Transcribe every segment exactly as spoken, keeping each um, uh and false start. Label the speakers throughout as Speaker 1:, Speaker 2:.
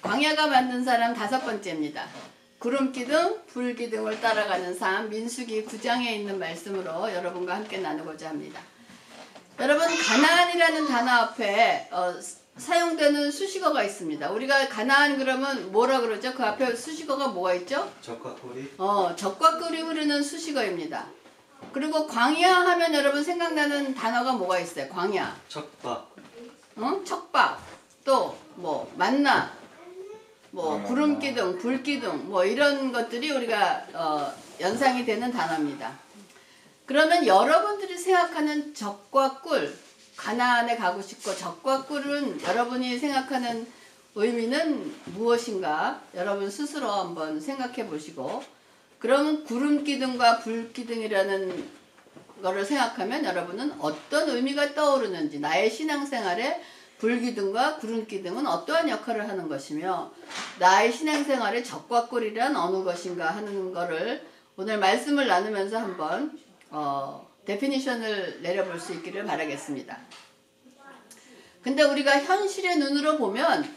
Speaker 1: 광야가 만든 사람 다섯 번째입니다. 구름기둥, 불기둥을 따라가는 삶, 민수기 구 장에 있는 말씀으로 여러분과 함께 나누고자 합니다. 여러분, 가나안이라는 단어 앞에 어, 사용되는 수식어가 있습니다. 우리가 가나안 그러면 뭐라 그러죠? 그 앞에 수식어가 뭐가 있죠?
Speaker 2: 적과 꿀이?
Speaker 1: 어, 적과 꿀이 흐르는 수식어입니다. 그리고 광야 하면 여러분 생각나는 단어가 뭐가 있어요? 광야.
Speaker 2: 척박.
Speaker 1: 어? 척박. 또 뭐 만나. 뭐 구름기둥, 불기둥 뭐 이런 것들이 우리가 어, 연상이 되는 단어입니다. 그러면 여러분들이 생각하는 적과 꿀, 가나안에 가고 싶고 적과 꿀은 여러분이 생각하는 의미는 무엇인가 여러분 스스로 한번 생각해 보시고, 그러면 구름기둥과 불기둥이라는 거를 생각하면 여러분은 어떤 의미가 떠오르는지, 나의 신앙생활에 불기둥과 구름기둥은 어떠한 역할을 하는 것이며 나의 신앙생활에 적과 꿀이란 어느 것인가 하는 거를 오늘 말씀을 나누면서 한번 어, 데피니션을 내려볼 수 있기를 바라겠습니다. 근데 우리가 현실의 눈으로 보면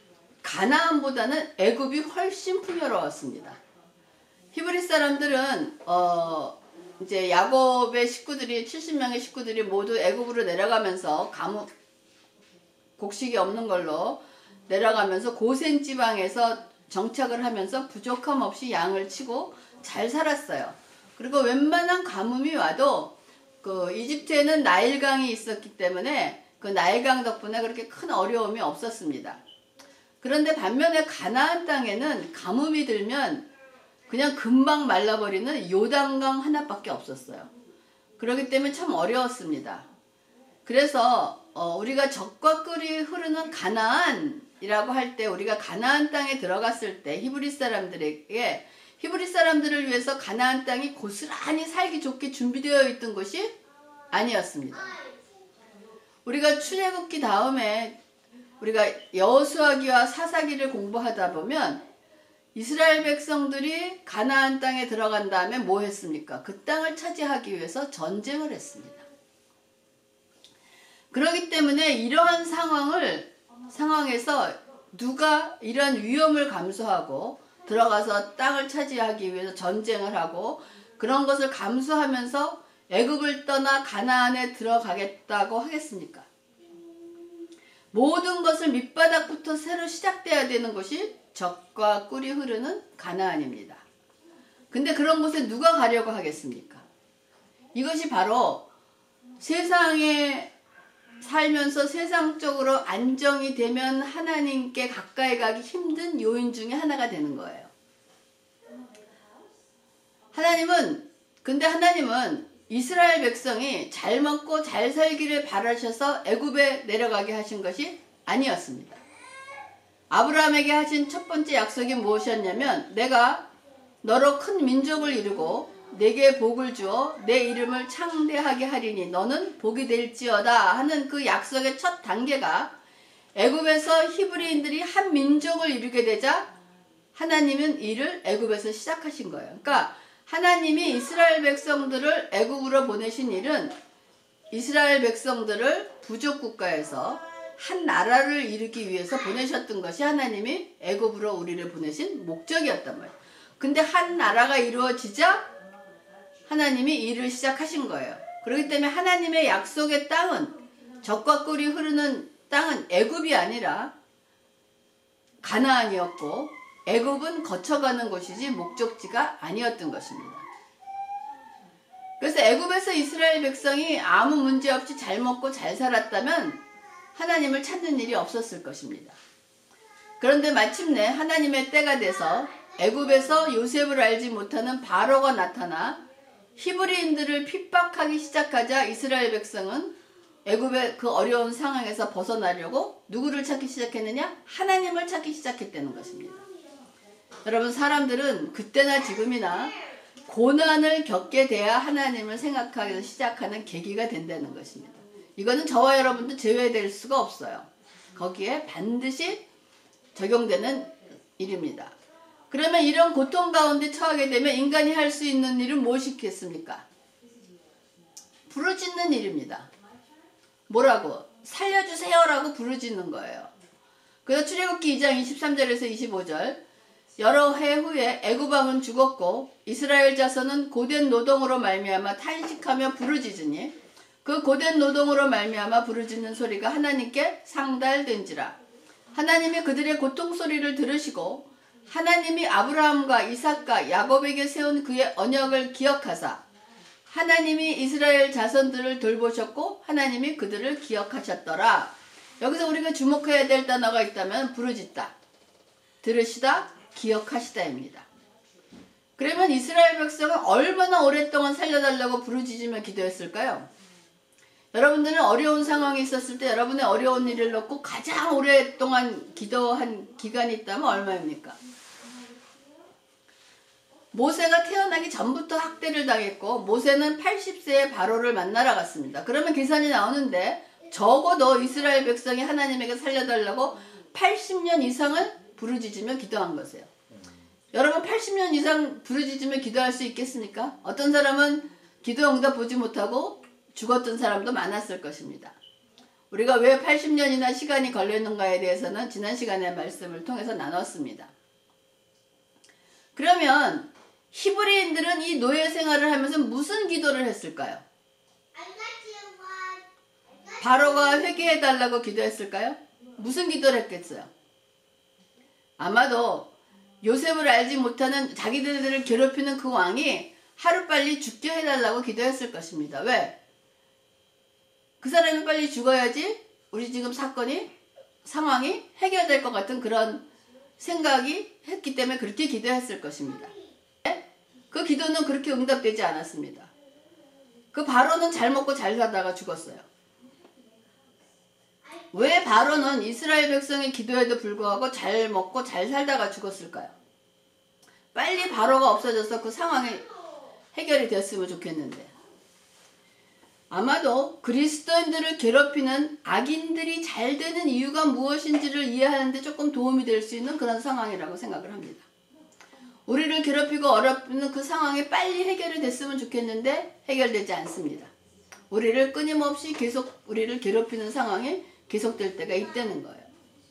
Speaker 1: 가나안보다는 애굽이 훨씬 풍요로웠습니다. 히브리 사람들은 어, 이제 야곱의 식구들이 칠십 명의 식구들이 모두 애굽으로 내려가면서 가무 곡식이 없는 걸로 내려가면서 고센 지방에서 정착을 하면서 부족함 없이 양을 치고 잘 살았어요. 그리고 웬만한 가뭄이 와도 그 이집트에는 나일강이 있었기 때문에 그 나일강 덕분에 그렇게 큰 어려움이 없었습니다. 그런데 반면에 가나안 땅에는 가뭄이 들면 그냥 금방 말라버리는 요단강 하나밖에 없었어요. 그렇기 때문에 참 어려웠습니다. 그래서 어, 우리가 적과 꿀이 흐르는 가나안이라고 할 때, 우리가 가나안 땅에 들어갔을 때 히브리 사람들에게, 히브리 사람들을 위해서 가나안 땅이 고스란히 살기 좋게 준비되어 있던 것이 아니었습니다. 우리가 출애굽기 다음에 우리가 여호수아기와 사사기를 공부하다 보면 이스라엘 백성들이 가나안 땅에 들어간 다음에 뭐 했습니까? 그 땅을 차지하기 위해서 전쟁을 했습니다. 그렇기 때문에 이러한 상황을, 상황에서 누가 이런 위험을 감수하고 들어가서 땅을 차지하기 위해서 전쟁을 하고 그런 것을 감수하면서 애굽을 떠나 가나안에 들어가겠다고 하겠습니까? 모든 것을 밑바닥부터 새로 시작돼야 되는 것이 적과 꿀이 흐르는 가나안입니다. 근데 그런 곳에 누가 가려고 하겠습니까? 이것이 바로 세상에 살면서 세상적으로 안정이 되면 하나님께 가까이 가기 힘든 요인 중에 하나가 되는 거예요. 하나님은, 근데 하나님은 이스라엘 백성이 잘 먹고 잘 살기를 바라셔서 애굽에 내려가게 하신 것이 아니었습니다. 아브라함에게 하신 첫 번째 약속이 무엇이었냐면, 내가 너로 큰 민족을 이루고 내게 복을 주어 내 이름을 창대하게 하리니 너는 복이 될지어다 하는 그 약속의 첫 단계가 애굽에서 히브리인들이 한 민족을 이루게 되자 하나님은 이를 애굽에서 시작하신 거예요. 그러니까 하나님이 이스라엘 백성들을 애굽으로 보내신 일은 이스라엘 백성들을 부족 국가에서 한 나라를 이루기 위해서 보내셨던 것이 하나님이 애굽으로 우리를 보내신 목적이었단 말이에요. 근데 한 나라가 이루어지자 하나님이 일을 시작하신 거예요. 그렇기 때문에 하나님의 약속의 땅은, 적과 꿀이 흐르는 땅은 애굽이 아니라 가나안이었고, 애굽은 거쳐가는 곳이지 목적지가 아니었던 것입니다. 그래서 애굽에서 이스라엘 백성이 아무 문제 없이 잘 먹고 잘 살았다면 하나님을 찾는 일이 없었을 것입니다. 그런데 마침내 하나님의 때가 돼서 애굽에서 요셉을 알지 못하는 바로가 나타나 히브리인들을 핍박하기 시작하자 이스라엘 백성은 애굽의 그 어려운 상황에서 벗어나려고 누구를 찾기 시작했느냐? 하나님을 찾기 시작했다는 것입니다. 여러분, 사람들은 그때나 지금이나 고난을 겪게 돼야 하나님을 생각하기 시작하는 계기가 된다는 것입니다. 이거는 저와 여러분도 제외될 수가 없어요. 거기에 반드시 적용되는 일입니다. 그러면 이런 고통 가운데 처하게 되면 인간이 할 수 있는 일은 무엇이겠습니까? 부르짖는 일입니다. 뭐라고? 살려주세요라고 부르짖는 거예요. 그래서 출애굽기 이 장 이십삼 절에서 이십오 절 여러 해 후에 애굽 왕은 죽었고 이스라엘 자손은 고된 노동으로 말미암아 탄식하며 부르짖으니 그 고된 노동으로 말미암아 부르짖는 소리가 하나님께 상달된지라. 하나님이 그들의 고통 소리를 들으시고 하나님이 아브라함과 이삭과 야곱에게 세운 그의 언약을 기억하사 하나님이 이스라엘 자손들을 돌보셨고 하나님이 그들을 기억하셨더라. 여기서 우리가 주목해야 될 단어가 있다면 부르짖다, 들으시다, 기억하시다입니다. 그러면 이스라엘 백성은 얼마나 오랫동안 살려달라고 부르짖으며 기도했을까요? 여러분들은 어려운 상황이 있었을 때 여러분의 어려운 일을 놓고 가장 오랫동안 기도한 기간이 있다면 얼마입니까? 모세가 태어나기 전부터 학대를 당했고 모세는 팔십 세에 바로를 만나러 갔습니다. 그러면 계산이 나오는데 적어도 이스라엘 백성이 하나님에게 살려달라고 팔십 년 이상을 부르짖으며 기도한 것이에요. 여러분 팔십 년 이상 부르짖으며 기도할 수 있겠습니까? 어떤 사람은 기도 응답 보지 못하고 죽었던 사람도 많았을 것입니다. 우리가 왜 팔십 년이나 시간이 걸렸는가에 대해서는 지난 시간의 말씀을 통해서 나눴습니다. 그러면 히브리인들은 이 노예 생활을 하면서 무슨 기도를 했을까요? 바로가 회개해달라고 기도했을까요? 무슨 기도를 했겠어요? 아마도 요셉을 알지 못하는 자기들을 괴롭히는 그 왕이 하루빨리 죽게 해달라고 기도했을 것입니다. 왜? 그 사람이 빨리 죽어야지 우리 지금 사건이, 상황이 해결될 것 같은 그런 생각이 했기 때문에 그렇게 기도했을 것입니다. 그 기도는 그렇게 응답되지 않았습니다. 그 바로는 잘 먹고 잘 살다가 죽었어요. 왜 바로는 이스라엘 백성의 기도에도 불구하고 잘 먹고 잘 살다가 죽었을까요? 빨리 바로가 없어져서 그 상황이 해결이 됐으면 좋겠는데 아마도 그리스도인들을 괴롭히는 악인들이 잘 되는 이유가 무엇인지를 이해하는 데 조금 도움이 될 수 있는 그런 상황이라고 생각을 합니다. 우리를 괴롭히고 어렵히는 그 상황이 빨리 해결이 됐으면 좋겠는데 해결되지 않습니다. 우리를 끊임없이 계속 우리를 괴롭히는 상황이 계속될 때가 있다는 거예요.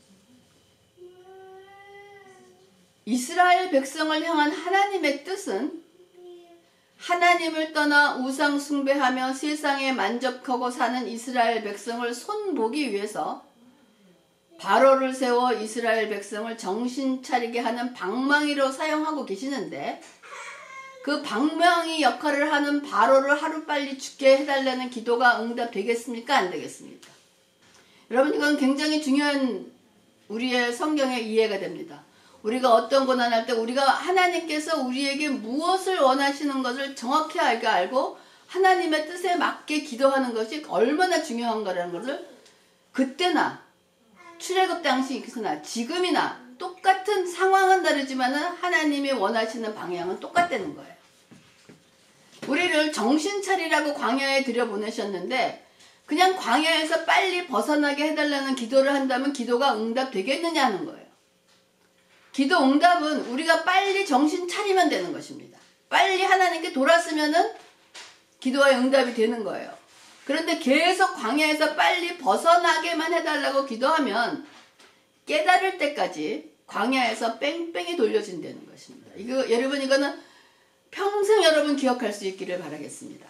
Speaker 1: 이스라엘 백성을 향한 하나님의 뜻은 하나님을 떠나 우상 숭배하며 세상에 만족하고 사는 이스라엘 백성을 손보기 위해서 바로를 세워 이스라엘 백성을 정신 차리게 하는 방망이로 사용하고 계시는데 그 방망이 역할을 하는 바로를 하루빨리 죽게 해달라는 기도가 응답되겠습니까? 안 되겠습니까? 여러분 이건 굉장히 중요한 우리의 성경의 이해가 됩니다. 우리가 어떤 고난할 때 우리가 하나님께서 우리에게 무엇을 원하시는 것을 정확히 알게 알고 하나님의 뜻에 맞게 기도하는 것이 얼마나 중요한가라는 것을 그때나 출애굽 당시나 지금이나 똑같은 상황은 다르지만 하나님이 원하시는 방향은 똑같다는 거예요. 우리를 정신 차리라고 광야에 들여보내셨는데 그냥 광야에서 빨리 벗어나게 해달라는 기도를 한다면 기도가 응답되겠느냐 하는 거예요. 기도 응답은 우리가 빨리 정신 차리면 되는 것입니다. 빨리 하나님께 돌았으면은 기도의 응답이 되는 거예요. 그런데 계속 광야에서 빨리 벗어나게만 해달라고 기도하면 깨달을 때까지 광야에서 뺑뺑이 돌려진다는 것입니다. 이거 여러분 이거는 평생 여러분 기억할 수 있기를 바라겠습니다.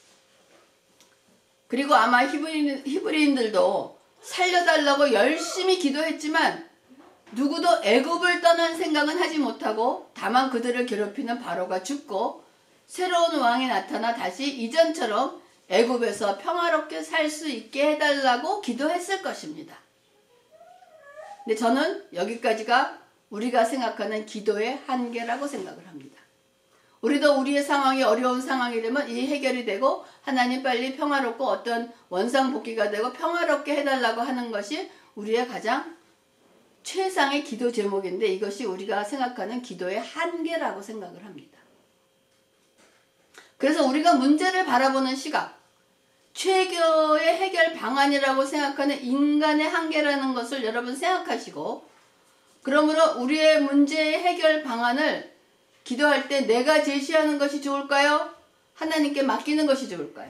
Speaker 1: 그리고 아마 히브리인, 히브리인들도 살려달라고 열심히 기도했지만 누구도 애굽을 떠난 생각은 하지 못하고 다만 그들을 괴롭히는 바로가 죽고 새로운 왕이 나타나 다시 이전처럼 애굽에서 평화롭게 살 수 있게 해달라고 기도했을 것입니다. 근데 저는 여기까지가 우리가 생각하는 기도의 한계라고 생각을 합니다. 우리도 우리의 상황이 어려운 상황이 되면 이 해결이 되고 하나님 빨리 평화롭고 어떤 원상복귀가 되고 평화롭게 해달라고 하는 것이 우리의 가장 최상의 기도 제목인데 이것이 우리가 생각하는 기도의 한계라고 생각을 합니다. 그래서 우리가 문제를 바라보는 시각, 최고의 해결 방안이라고 생각하는 인간의 한계라는 것을 여러분 생각하시고 그러므로 우리의 문제의 해결 방안을 기도할 때 내가 제시하는 것이 좋을까요? 하나님께 맡기는 것이 좋을까요?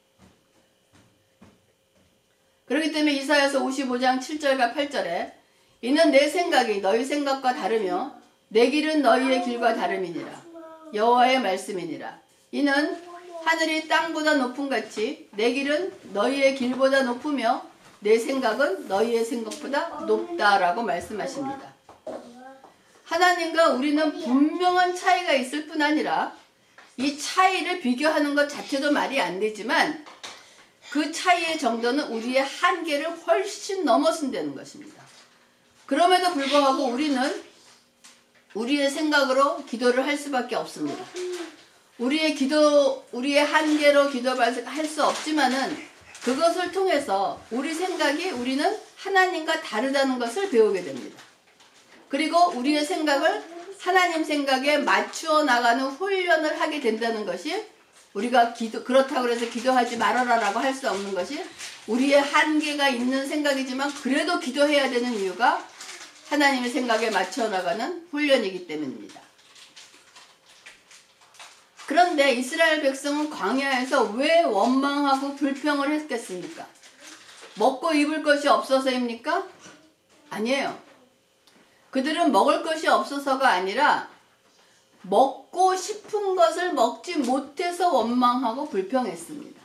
Speaker 1: 그렇기 때문에 이사야서 오십오 장 칠 절과 팔 절에 이는 내 생각이 너희 생각과 다르며 내 길은 너희의 길과 다름이니라. 여호와의 말씀이니라. 이는 하늘이 땅보다 높음 같이 내 길은 너희의 길보다 높으며 내 생각은 너희의 생각보다 높다라고 말씀하십니다. 하나님과 우리는 분명한 차이가 있을 뿐 아니라 이 차이를 비교하는 것 자체도 말이 안 되지만 그 차이의 정도는 우리의 한계를 훨씬 넘어선다는 것입니다. 그럼에도 불구하고 우리는 우리의 생각으로 기도를 할 수밖에 없습니다. 우리의 기도, 우리의 한계로 기도할 수 없지만은 그것을 통해서 우리 생각이 우리는 하나님과 다르다는 것을 배우게 됩니다. 그리고 우리의 생각을 하나님 생각에 맞추어 나가는 훈련을 하게 된다는 것이 우리가 기도, 그렇다고 해서 기도하지 말아라라고 할 수 없는 것이 우리의 한계가 있는 생각이지만 그래도 기도해야 되는 이유가 하나님의 생각에 맞추어 나가는 훈련이기 때문입니다. 그런데 이스라엘 백성은 광야에서 왜 원망하고 불평을 했겠습니까? 먹고 입을 것이 없어서입니까? 아니에요. 그들은 먹을 것이 없어서가 아니라 먹고 싶은 것을 먹지 못해서 원망하고 불평했습니다.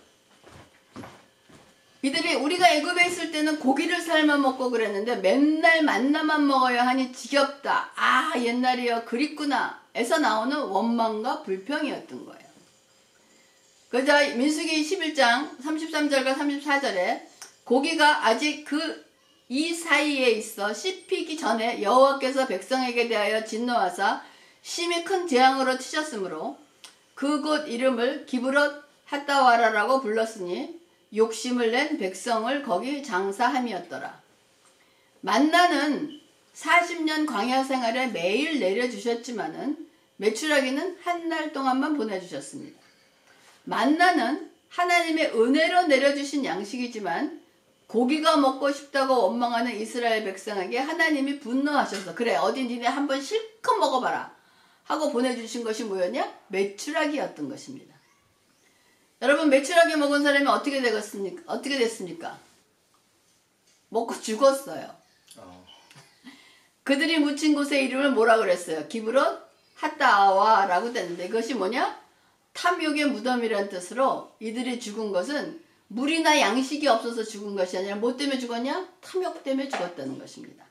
Speaker 1: 이들이 우리가 애굽에 있을 때는 고기를 삶아 먹고 그랬는데 맨날 만나만 먹어야 하니 지겹다. 아, 옛날이여 그립구나. 에서 나오는 원망과 불평이었던 거예요. 그자 민수기 십일 장 삼십삼 절과 삼십사 절에 고기가 아직 그 이 사이에 있어 씹히기 전에 여호와께서 백성에게 대하여 진노하사 심히 큰 재앙으로 치셨으므로 그곳 이름을 기브롯 핫다와라라고 불렀으니 욕심을 낸 백성을 거기 장사함이었더라. 만나는 사십 년 광야 생활에 매일 내려주셨지만은 메추라기는 한 날 동안만 보내주셨습니다. 만나는 하나님의 은혜로 내려주신 양식이지만 고기가 먹고 싶다고 원망하는 이스라엘 백성에게 하나님이 분노하셔서 그래 어디 니네 한번 실컷 먹어봐라 하고 보내주신 것이 뭐였냐? 메추라기였던 것입니다. 여러분 메추라기 먹은 사람이 어떻게 되겠습니까? 어떻게 됐습니까? 먹고 죽었어요. 어. 그들이 묻힌 곳의 이름을 뭐라 그랬어요? 기브롯 핫다아와라고 됐는데 그것이 뭐냐? 탐욕의 무덤이라는 뜻으로 이들이 죽은 것은 물이나 양식이 없어서 죽은 것이 아니라 뭐 때문에 죽었냐? 탐욕 때문에 죽었다는 것입니다.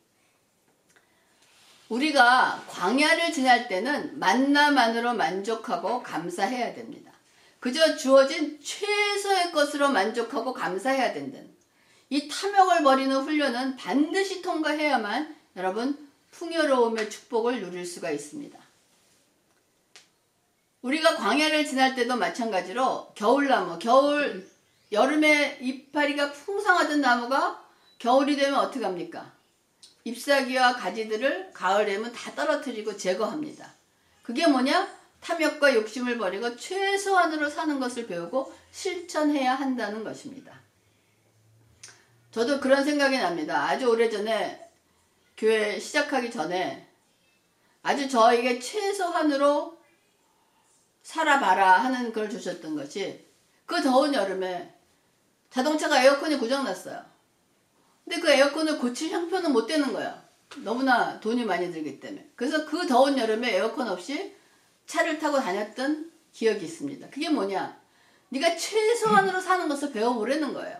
Speaker 1: 우리가 광야를 지날 때는 만나만으로 만족하고 감사해야 됩니다. 그저 주어진 최소의 것으로 만족하고 감사해야 된다는 이 탐욕을 버리는 훈련은 반드시 통과해야만 여러분 풍요로움의 축복을 누릴 수가 있습니다. 우리가 광야를 지날 때도 마찬가지로 겨울나무, 겨울, 여름에 이파리가 풍성하던 나무가 겨울이 되면 어떻게 합니까? 잎사귀와 가지들을 가을 되면 다 떨어뜨리고 제거합니다. 그게 뭐냐? 탐욕과 욕심을 버리고 최소한으로 사는 것을 배우고 실천해야 한다는 것입니다. 저도 그런 생각이 납니다. 아주 오래전에 교회 시작하기 전에 아주 저에게 최소한으로 살아봐라 하는 걸 주셨던 것이 그 더운 여름에 자동차가 에어컨이 고장났어요. 근데 그 에어컨을 고칠 형편은 못 되는 거예요. 너무나 돈이 많이 들기 때문에. 그래서 그 더운 여름에 에어컨 없이 차를 타고 다녔던 기억이 있습니다. 그게 뭐냐? 네가 최소한으로 사는 것을 배워보라는 거예요.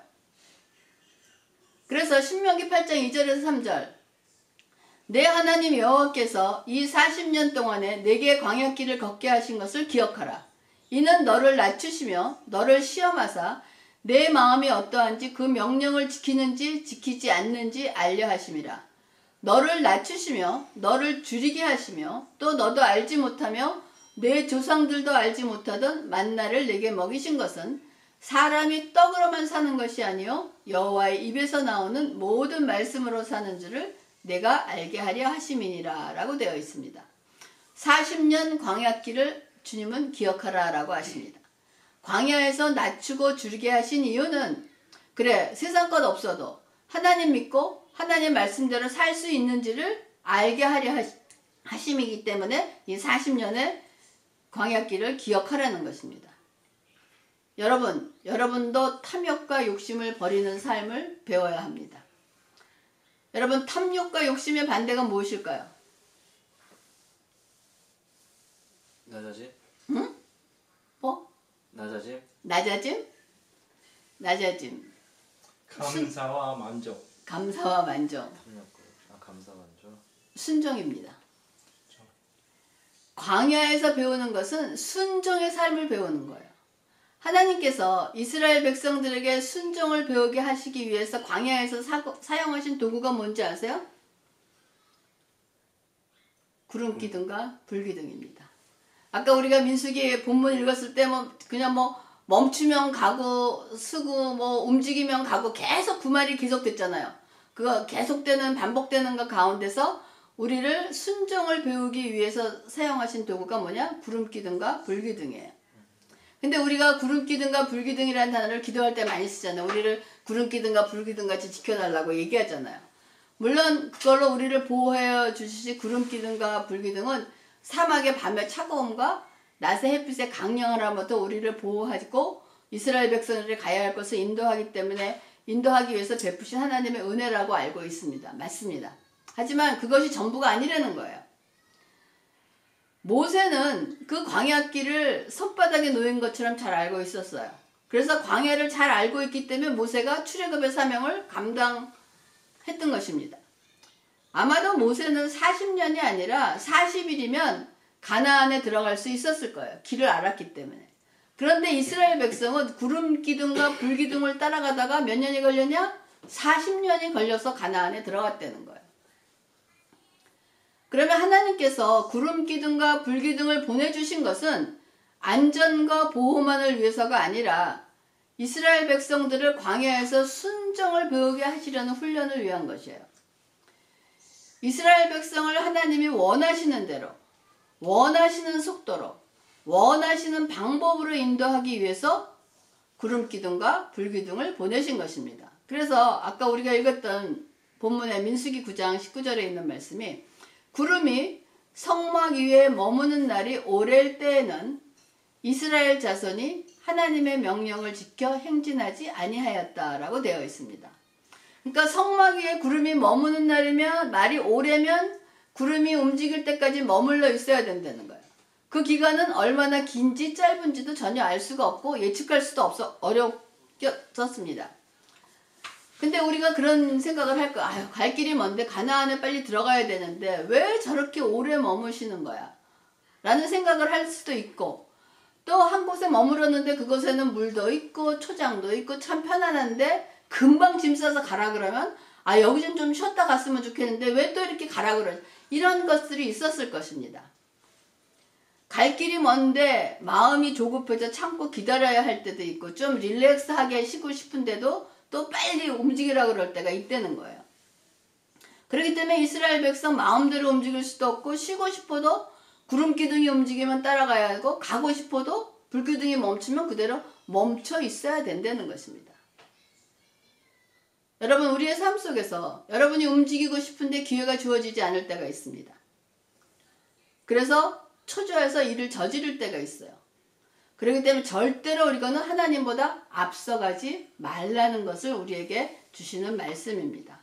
Speaker 1: 그래서 신명기 팔 장 이 절에서 삼 절 내 하나님 여호와께서 이 사십 년 동안에 내게 광야길을 걷게 하신 것을 기억하라. 이는 너를 낮추시며 너를 시험하사 내 마음이 어떠한지 그 명령을 지키는지 지키지 않는지 알려 하심이라. 너를 낮추시며 너를 줄이게 하시며 또 너도 알지 못하며 내 조상들도 알지 못하던 만나를 내게 먹이신 것은 사람이 떡으로만 사는 것이 아니요 여호와의 입에서 나오는 모든 말씀으로 사는 줄을 내가 알게 하려 하심이니라 라고 되어 있습니다. 사십 년 광야길을 주님은 기억하라 라고 하십니다. 광야에서 낮추고 줄게 하신 이유는 그래 세상 것 없어도 하나님 믿고 하나님 말씀대로 살 수 있는지를 알게 하려 하심이기 때문에 이 사십 년의 광야길을 기억하라는 것입니다. 여러분, 여러분도 탐욕과 욕심을 버리는 삶을 배워야 합니다. 여러분, 탐욕과 욕심의 반대가 무엇일까요?
Speaker 2: 낮아짐?
Speaker 1: 응? 뭐?
Speaker 2: 낮아짐?
Speaker 1: 낮아짐? 낮아짐.
Speaker 3: 감사와 만족.
Speaker 1: 감사와 만족.
Speaker 2: 아, 감사 만족.
Speaker 1: 순종입니다. 광야에서 배우는 것은 순종의 삶을 배우는 거예요. 하나님께서 이스라엘 백성들에게 순종을 배우게 하시기 위해서 광야에서 사, 사용하신 도구가 뭔지 아세요? 구름기둥과 불기둥입니다. 아까 우리가 민수기 본문 읽었을 때 뭐 그냥 뭐 멈추면 가고 쓰고 뭐 움직이면 가고 계속 그 말이 계속됐잖아요. 그거 계속되는 반복되는 것 가운데서 우리를 순종을 배우기 위해서 사용하신 도구가 뭐냐? 구름기둥과 불기둥이에요. 근데 우리가 구름기둥과 불기둥이라는 단어를 기도할 때 많이 쓰잖아요. 우리를 구름기둥과 불기둥같이 지켜달라고 얘기하잖아요. 물론 그걸로 우리를 보호해 주시지 구름기둥과 불기둥은 사막의 밤의 차가움과 낮의 햇빛의 강령으로부터 우리를 보호하고 이스라엘 백성들이 가야 할 것을 인도하기 때문에 인도하기 위해서 베푸신 하나님의 은혜라고 알고 있습니다. 맞습니다. 하지만 그것이 전부가 아니라는 거예요. 모세는 그 광야길을 손바닥에 놓인 것처럼 잘 알고 있었어요. 그래서 광야를 잘 알고 있기 때문에 모세가 출애굽의 사명을 감당했던 것입니다. 아마도 모세는 사십 년이 아니라 사십 일이면 가나안에 들어갈 수 있었을 거예요. 길을 알았기 때문에. 그런데 이스라엘 백성은 구름기둥과 불기둥을 따라가다가 몇 년이 걸렸냐? 사십 년이 걸려서 가나안에 들어갔다는 거예요. 그러면 하나님께서 구름기둥과 불기둥을 보내주신 것은 안전과 보호만을 위해서가 아니라 이스라엘 백성들을 광야에서 순종을 배우게 하시려는 훈련을 위한 것이에요. 이스라엘 백성을 하나님이 원하시는 대로, 원하시는 속도로, 원하시는 방법으로 인도하기 위해서 구름기둥과 불기둥을 보내신 것입니다. 그래서 아까 우리가 읽었던 본문의 민수기 구 장 십구 절에 있는 말씀이 구름이 성막 위에 머무는 날이 오랠 때에는 이스라엘 자손이 하나님의 명령을 지켜 행진하지 아니하였다라고 되어 있습니다. 그러니까 성막 위에 구름이 머무는 날이면 날이 오래면 구름이 움직일 때까지 머물러 있어야 된다는 거예요. 그 기간은 얼마나 긴지 짧은지도 전혀 알 수가 없고 예측할 수도 없어 어렵었습니다. 근데 우리가 그런 생각을 할 거야. 아유, 갈 길이 먼데 가나안에 빨리 들어가야 되는데 왜 저렇게 오래 머무시는 거야? 라는 생각을 할 수도 있고 또 한 곳에 머물었는데 그곳에는 물도 있고 초장도 있고 참 편안한데 금방 짐 싸서 가라 그러면 아 여기 좀 좀 쉬었다 갔으면 좋겠는데 왜 또 이렇게 가라 그러지? 이런 것들이 있었을 것입니다. 갈 길이 먼데 마음이 조급해져 참고 기다려야 할 때도 있고 좀 릴렉스하게 쉬고 싶은데도 또 빨리 움직이라 그럴 때가 있다는 거예요. 그렇기 때문에 이스라엘 백성 마음대로 움직일 수도 없고 쉬고 싶어도 구름기둥이 움직이면 따라가야 하고 가고 싶어도 불기둥이 멈추면 그대로 멈춰 있어야 된다는 것입니다. 여러분 우리의 삶 속에서 여러분이 움직이고 싶은데 기회가 주어지지 않을 때가 있습니다. 그래서 초조해서 일을 저지를 때가 있어요. 그렇기 때문에 절대로 우리는 하나님보다 앞서가지 말라는 것을 우리에게 주시는 말씀입니다.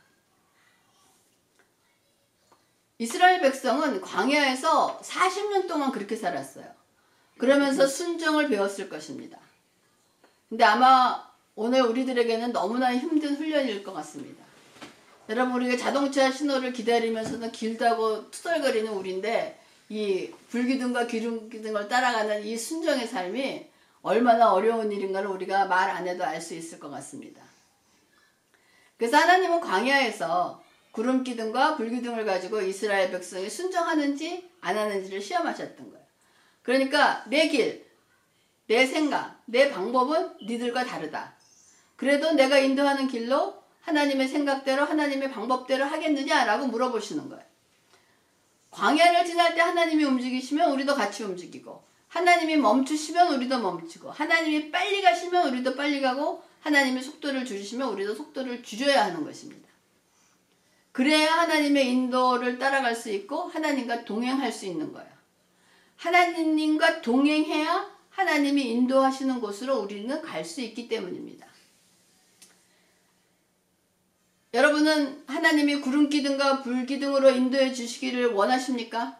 Speaker 1: 이스라엘 백성은 광야에서 사십 년 동안 그렇게 살았어요. 그러면서 순종을 배웠을 것입니다. 근데 아마 오늘 우리들에게는 너무나 힘든 훈련일 것 같습니다. 여러분 우리가 자동차 신호를 기다리면서도 길다고 투덜거리는 우리인데 이 불기둥과 기름기둥을 따라가는 이 순종의 삶이 얼마나 어려운 일인가를 우리가 말 안 해도 알 수 있을 것 같습니다. 그래서 하나님은 광야에서 구름기둥과 불기둥을 가지고 이스라엘 백성이 순종하는지 안 하는지를 시험하셨던 거예요. 그러니까 내 길, 내 생각, 내 방법은 니들과 다르다. 그래도 내가 인도하는 길로 하나님의 생각대로 하나님의 방법대로 하겠느냐라고 물어보시는 거예요. 광야를 지날 때 하나님이 움직이시면 우리도 같이 움직이고 하나님이 멈추시면 우리도 멈추고 하나님이 빨리 가시면 우리도 빨리 가고 하나님이 속도를 줄이시면 우리도 속도를 줄여야 하는 것입니다. 그래야 하나님의 인도를 따라갈 수 있고 하나님과 동행할 수 있는 거예요. 하나님과 동행해야 하나님이 인도하시는 곳으로 우리는 갈 수 있기 때문입니다. 여러분은 하나님이 구름기둥과 불기둥으로 인도해 주시기를 원하십니까?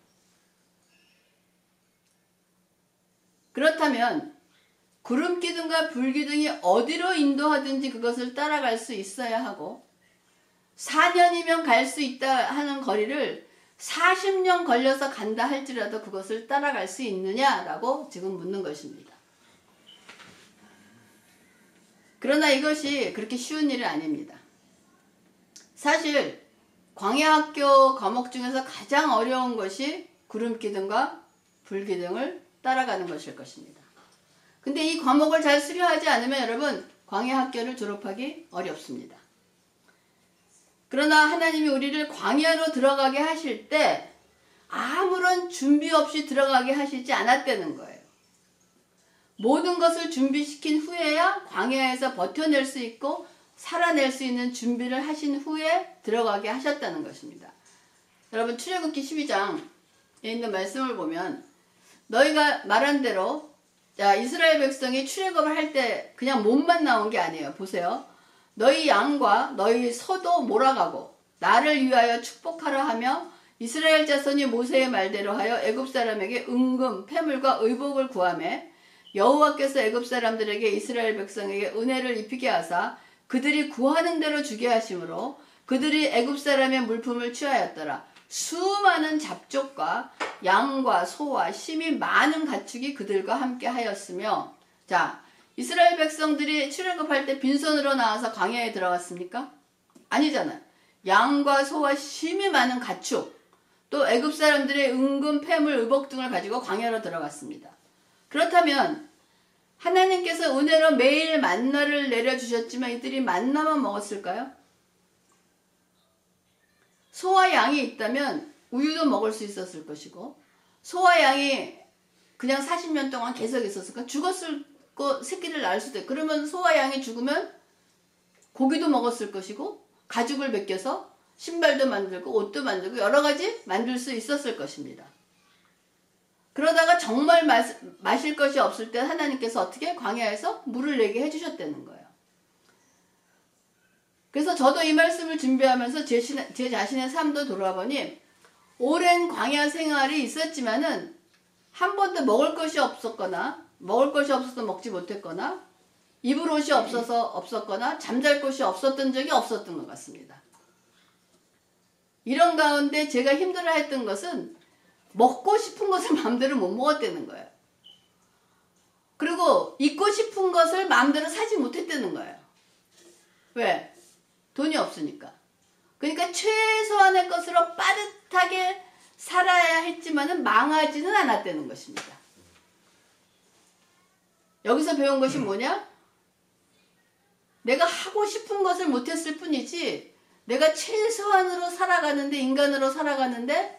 Speaker 1: 그렇다면 구름기둥과 불기둥이 어디로 인도하든지 그것을 따라갈 수 있어야 하고 사 년이면 갈 수 있다 하는 거리를 사십 년 걸려서 간다 할지라도 그것을 따라갈 수 있느냐라고 지금 묻는 것입니다. 그러나 이것이 그렇게 쉬운 일은 아닙니다. 사실 광야학교 과목 중에서 가장 어려운 것이 구름기둥과 불기둥을 따라가는 것일 것입니다. 근데 이 과목을 잘 수료하지 않으면 여러분 광야학교를 졸업하기 어렵습니다. 그러나 하나님이 우리를 광야로 들어가게 하실 때 아무런 준비 없이 들어가게 하시지 않았다는 거예요. 모든 것을 준비시킨 후에야 광야에서 버텨낼 수 있고 살아낼 수 있는 준비를 하신 후에 들어가게 하셨다는 것입니다. 여러분 출애굽기 십이 장에 있는 말씀을 보면 너희가 말한 대로 자, 이스라엘 백성이 출애굽을 할 때 그냥 몸만 나온 게 아니에요. 보세요. 너희 양과 너희 소도 몰아가고 나를 위하여 축복하라 하며 이스라엘 자손이 모세의 말대로 하여 애굽 사람에게 은금, 패물과 의복을 구하며 여호와께서 애굽 사람들에게 이스라엘 백성에게 은혜를 입히게 하사 그들이 구하는 대로 주게 하심으로 그들이 애굽 사람의 물품을 취하였더라. 수많은 잡족과 양과 소와 심이 많은 가축이 그들과 함께 하였으며 자 이스라엘 백성들이 출애굽할 때 빈손으로 나와서 광야에 들어갔습니까? 아니잖아요. 양과 소와 심이 많은 가축 또 애굽 사람들의 은금, 패물, 의복 등을 가지고 광야로 들어갔습니다. 그렇다면 하나님께서 은혜로 매일 만나를 내려주셨지만 이들이 만나만 먹었을까요? 소와 양이 있다면 우유도 먹을 수 있었을 것이고 소와 양이 그냥 사십 년 동안 계속 있었을까? 죽었을 거 새끼를 낳을 수도 있고 그러면 소와 양이 죽으면 고기도 먹었을 것이고 가죽을 벗겨서 신발도 만들고 옷도 만들고 여러 가지 만들 수 있었을 것입니다. 그러다가 정말 마, 마실 것이 없을 때 하나님께서 어떻게 광야에서 물을 내게 해주셨다는 거예요. 그래서 저도 이 말씀을 준비하면서 제, 제 자신의 삶도 돌아보니 오랜 광야 생활이 있었지만은 한 번도 먹을 것이 없었거나 먹을 것이 없어서 먹지 못했거나 입을 옷이 없어서 없었거나 잠잘 곳이 없었던 적이 없었던 것 같습니다. 이런 가운데 제가 힘들어했던 것은 먹고 싶은 것을 마음대로 못 먹었다는 거예요. 그리고 입고 싶은 것을 마음대로 사지 못했다는 거예요. 왜? 돈이 없으니까. 그러니까 최소한의 것으로 빠듯하게 살아야 했지만은 망하지는 않았다는 것입니다. 여기서 배운 것이 뭐냐? 내가 하고 싶은 것을 못했을 뿐이지 내가 최소한으로 살아가는데 인간으로 살아가는데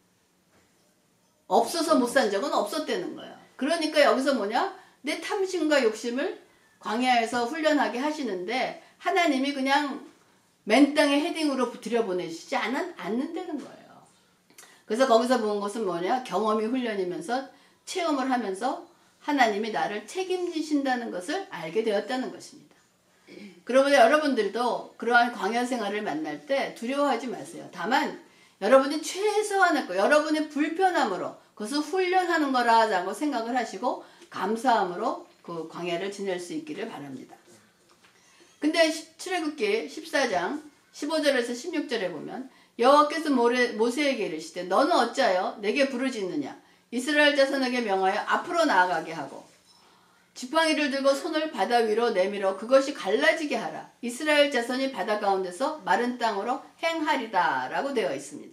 Speaker 1: 없어서 못 산 적은 없었다는 거예요. 그러니까 여기서 뭐냐? 내 탐심과 욕심을 광야에서 훈련하게 하시는데 하나님이 그냥 맨 땅에 헤딩으로 들여보내시지 않, 않는다는 거예요. 그래서 거기서 본 것은 뭐냐? 경험이 훈련이면서 체험을 하면서 하나님이 나를 책임지신다는 것을 알게 되었다는 것입니다. 그러면 여러분들도 그러한 광야 생활을 만날 때 두려워하지 마세요. 다만 여러분이 최소한의 거, 여러분의 불편함으로 그것을 훈련하는 거라고 생각을 하시고 감사함으로 그 광야를 지낼 수 있기를 바랍니다. 근데 출애굽기 십사 장 십오 절에서 십육 절에 보면 여호와께서 모세에게 이르시되 너는 어찌하여 내게 부르짖느냐 이스라엘 자손에게 명하여 앞으로 나아가게 하고 지팡이를 들고 손을 바다 위로 내밀어 그것이 갈라지게 하라. 이스라엘 자손이 바다 가운데서 마른 땅으로 행하리다 라고 되어 있습니다.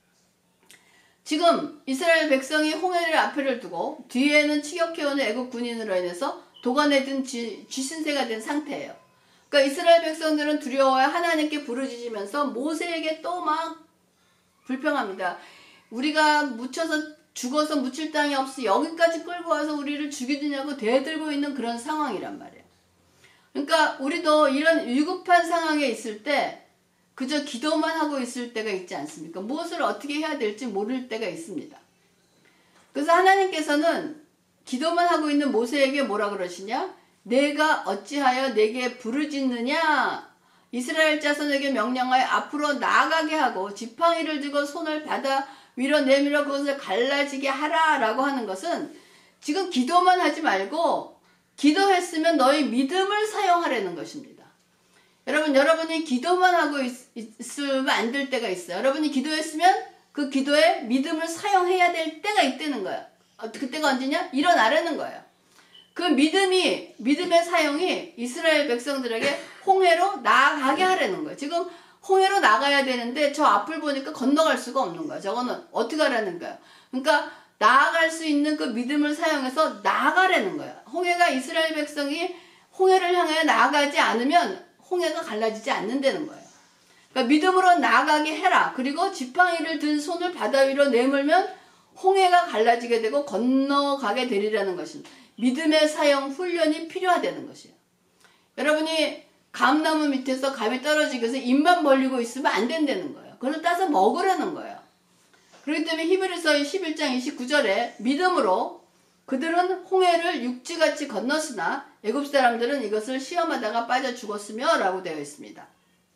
Speaker 1: 지금 이스라엘 백성이 홍해를 앞에를 두고 뒤에는 추격해오는 애국 군인으로 인해서 도관에 든 쥐, 쥐신세가 된 상태예요. 그러니까 이스라엘 백성들은 두려워야 하나님께 부르짖으면서 모세에게 또 막 불평합니다. 우리가 묻혀서 죽어서 묻힐 땅이 없어 여기까지 끌고 와서 우리를 죽이느냐고 대들고 있는 그런 상황이란 말이에요. 그러니까 우리도 이런 위급한 상황에 있을 때 그저 기도만 하고 있을 때가 있지 않습니까? 무엇을 어떻게 해야 될지 모를 때가 있습니다. 그래서 하나님께서는 기도만 하고 있는 모세에게 뭐라 그러시냐? 내가 어찌하여 내게 부르짖느냐? 이스라엘 자손에게 명령하여 앞으로 나아가게 하고 지팡이를 들고 손을 바다 위로 내밀어 그것을 갈라지게 하라라고 하는 것은 지금 기도만 하지 말고 기도했으면 너희 믿음을 사용하라는 것입니다. 여러분, 여러분이 기도만 하고 있, 있으면 안 될 때가 있어요. 여러분이 기도했으면 그 기도에 믿음을 사용해야 될 때가 있다는 거예요. 그때가 언제냐? 일어나라는 거예요. 그 믿음이, 믿음의 사용이 이스라엘 백성들에게 홍해로 나아가게 하라는 거예요. 지금 홍해로 나가야 되는데 저 앞을 보니까 건너갈 수가 없는 거예요. 저거는 어떻게 하라는 거예요. 그러니까 나아갈 수 있는 그 믿음을 사용해서 나아가라는 거예요. 홍해가 이스라엘 백성이 홍해를 향해 나아가지 않으면 홍해가 갈라지지 않는다는 거예요. 그러니까 믿음으로 나아가게 해라. 그리고 지팡이를 든 손을 바다 위로 내밀면 홍해가 갈라지게 되고 건너가게 되리라는 것입니다. 믿음의 사용 훈련이 필요하다는 것이에요. 여러분이 감나무 밑에서 감이 떨어지기 위해서 입만 벌리고 있으면 안 된다는 거예요. 그걸 따서 먹으라는 거예요. 그렇기 때문에 히브리서 십일 장 이십구 절에 믿음으로 그들은 홍해를 육지같이 건넜으나 애굽 사람들은 이것을 시험하다가 빠져 죽었으며 라고 되어 있습니다.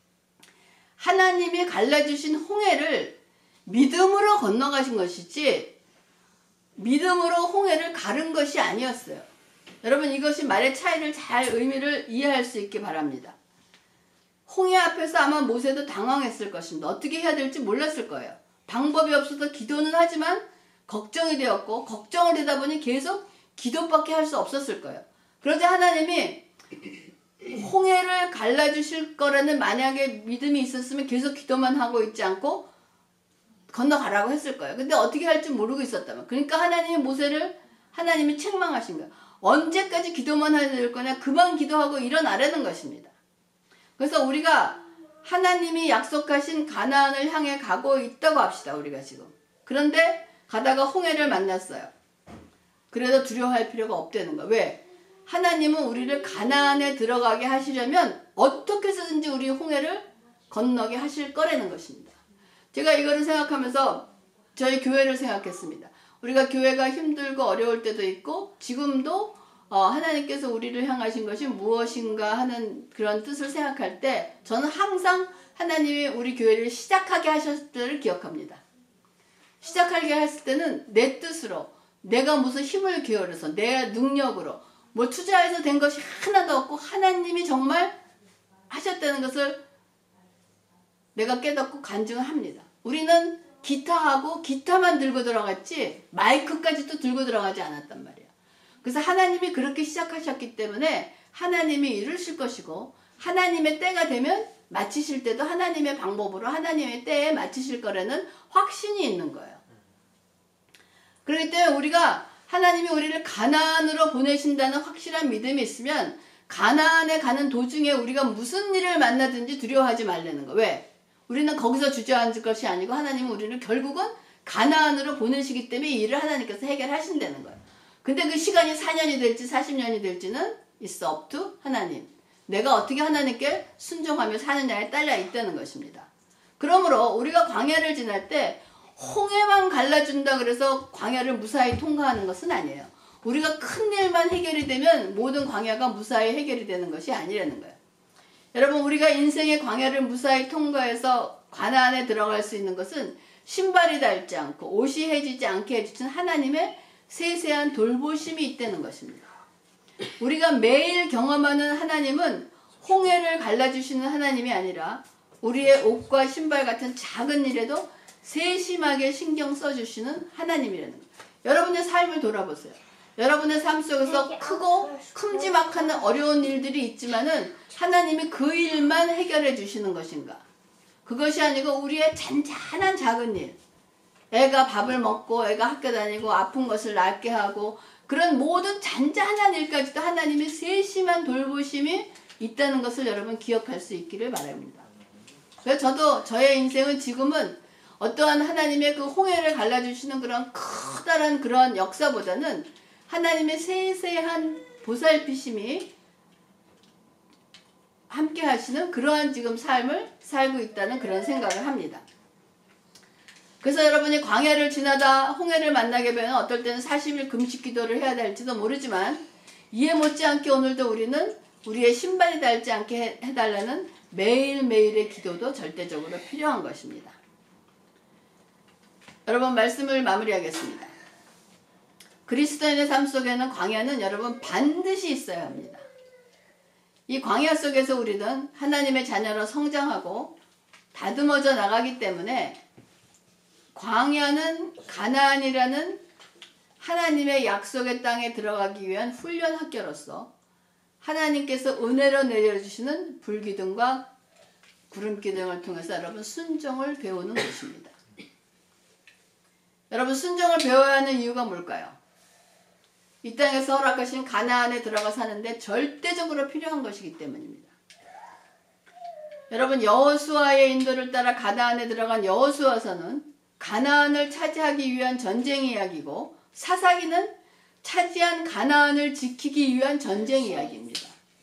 Speaker 1: 하나님이 갈라주신 홍해를 믿음으로 건너가신 것이지 믿음으로 홍해를 가른 것이 아니었어요. 여러분, 이것이 말의 차이를 잘 의미를 이해할 수 있기 바랍니다. 홍해 앞에서 아마 모세도 당황했을 것입니다. 어떻게 해야 될지 몰랐을 거예요. 방법이 없어서 기도는 하지만 걱정이 되었고 걱정을 되다 보니 계속 기도밖에 할 수 없었을 거예요. 그러자 하나님이 홍해를 갈라주실 거라는 만약에 믿음이 있었으면 계속 기도만 하고 있지 않고 건너가라고 했을 거예요. 근데 어떻게 할지 모르고 있었다면. 그러니까 하나님이 모세를 하나님이 책망하신 거예요. 언제까지 기도만 해야 될 거냐? 그만 기도하고 일어나라는 것입니다. 그래서 우리가 하나님이 약속하신 가나안을 향해 가고 있다고 합시다. 우리가 지금. 그런데 가다가 홍해를 만났어요. 그래도 두려워할 필요가 없다는 거예요. 왜? 하나님은 우리를 가나안에 들어가게 하시려면 어떻게 해서든지 우리 홍해를 건너게 하실 거라는 것입니다. 제가 이거를 생각하면서 저희 교회를 생각했습니다. 우리가 교회가 힘들고 어려울 때도 있고 지금도 어, 하나님께서 우리를 향하신 것이 무엇인가 하는 그런 뜻을 생각할 때 저는 항상 하나님이 우리 교회를 시작하게 하셨을 때를 기억합니다. 시작하게 했을 때는 내 뜻으로 내가 무슨 힘을 기울여서 내 능력으로 뭘 투자해서 된 것이 하나도 없고 하나님이 정말 하셨다는 것을 내가 깨닫고 간증을 합니다. 우리는 기타하고 기타만 들고 들어갔지 마이크까지도 들고 들어가지 않았단 말이에요. 그래서 하나님이 그렇게 시작하셨기 때문에 하나님이 이루실 것이고 하나님의 때가 되면 마치실 때도 하나님의 방법으로 하나님의 때에 마치실 거라는 확신이 있는 거예요. 그렇기 때문에 우리가 하나님이 우리를 가나안으로 보내신다는 확실한 믿음이 있으면 가나안에 가는 도중에 우리가 무슨 일을 만나든지 두려워하지 말라는 거. 왜? 우리는 거기서 주저앉을 것이 아니고 하나님은 우리를 결국은 가나안으로 보내시기 때문에 이 일을 하나님께서 해결하신다는 거예요. 근데 그 시간이 사 년이 될지 사십 년이 될지는 it's up to 하나님. 내가 어떻게 하나님께 순종하며 사느냐에 딸려 있다는 것입니다. 그러므로 우리가 광야를 지날 때 홍해만 갈라준다 그래서 광야를 무사히 통과하는 것은 아니에요. 우리가 큰 일만 해결이 되면 모든 광야가 무사히 해결이 되는 것이 아니라는 거예요. 여러분, 우리가 인생의 광야를 무사히 통과해서 가나안에 들어갈 수 있는 것은 신발이 닳지 않고 옷이 해지지 않게 해주신 하나님의 세세한 돌보심이 있다는 것입니다. 우리가 매일 경험하는 하나님은 홍해를 갈라주시는 하나님이 아니라 우리의 옷과 신발 같은 작은 일에도 세심하게 신경 써주시는 하나님이라는 거예요. 여러분의 삶을 돌아보세요. 여러분의 삶 속에서 크고 큼지막한 어려운 일들이 있지만은 하나님이 그 일만 해결해 주시는 것인가? 그것이 아니고 우리의 잔잔한 작은 일, 애가 밥을 먹고 애가 학교 다니고 아픈 것을 낫게 하고 그런 모든 잔잔한 일까지도 하나님의 세심한 돌보심이 있다는 것을 여러분 기억할 수 있기를 바랍니다. 그래서 저도 저의 인생은 지금은 어떠한 하나님의 그 홍해를 갈라주시는 그런 커다란 그런 역사보다는 하나님의 세세한 보살피심이 함께 하시는 그러한 지금 삶을 살고 있다는 그런 생각을 합니다. 그래서 여러분이 광야를 지나다 홍해를 만나게 되면 어떨 때는 사십 일 금식 기도를 해야 될지도 모르지만 이해 못지않게 오늘도 우리는 우리의 신발이 닳지 않게 해달라는 매일매일의 기도도 절대적으로 필요한 것입니다. 여러분, 말씀을 마무리하겠습니다. 그리스도인의 삶 속에는 광야는 여러분 반드시 있어야 합니다. 이 광야 속에서 우리는 하나님의 자녀로 성장하고 다듬어져 나가기 때문에 광야는 가나안이라는 하나님의 약속의 땅에 들어가기 위한 훈련 학교로서 하나님께서 은혜로 내려주시는 불기둥과 구름기둥을 통해서 여러분 순종을 배우는 것입니다. 여러분, 순종을 배워야 하는 이유가 뭘까요? 이 땅에서 허락하신 가나안에 들어가 사는데 절대적으로 필요한 것이기 때문입니다. 여러분, 여호수아의 인도를 따라 가나안에 들어간 여호수아서는 가나안을 차지하기 위한 전쟁 이야기고, 사사기는 차지한 가나안을 지키기 위한 전쟁 이야기입니다.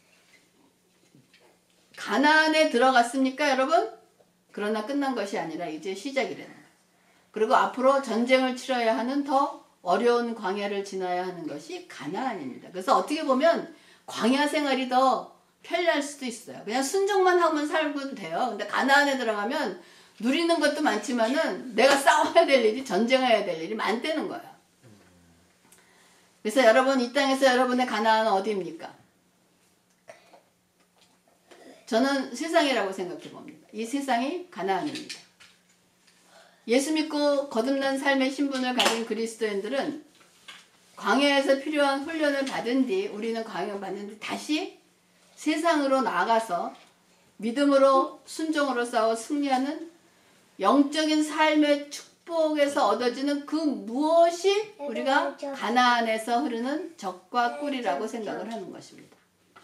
Speaker 1: 가나안에 들어갔습니까, 여러분? 그러나 끝난 것이 아니라 이제 시작이라는 거예요. 그리고 앞으로 전쟁을 치러야 하는 더 어려운 광야를 지나야 하는 것이 가나안입니다. 그래서 어떻게 보면 광야 생활이 더 편리할 수도 있어요. 그냥 순종만 하면 살면 돼요. 근데 가나안에 들어가면 누리는 것도 많지만은 내가 싸워야 될 일이, 전쟁해야 될 일이 많다는 거예요. 그래서 여러분, 이 땅에서 여러분의 가나안은 어디입니까? 저는 세상이라고 생각해 봅니다. 이 세상이 가나안입니다. 예수 믿고 거듭난 삶의 신분을 가진 그리스도인들은 광야에서 필요한 훈련을 받은 뒤, 우리는 광야를 받는 뒤 다시 세상으로 나아가서 믿음으로 순종으로 싸워 승리하는 영적인 삶의 축복에서 얻어지는 그 무엇이 우리가 가나안에서 흐르는 젖과 꿀이라고 생각을 하는 것입니다.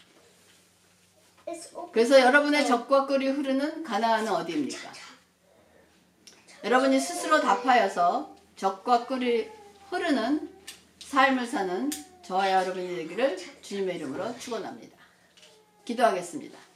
Speaker 1: 그래서 여러분의 젖과 꿀이 흐르는 가나안은 어디입니까? 여러분이 스스로 답하여서 젖과 꿀이 흐르는 삶을 사는 저와 여러분이 되기를 주님의 이름으로 축원합니다. 기도하겠습니다.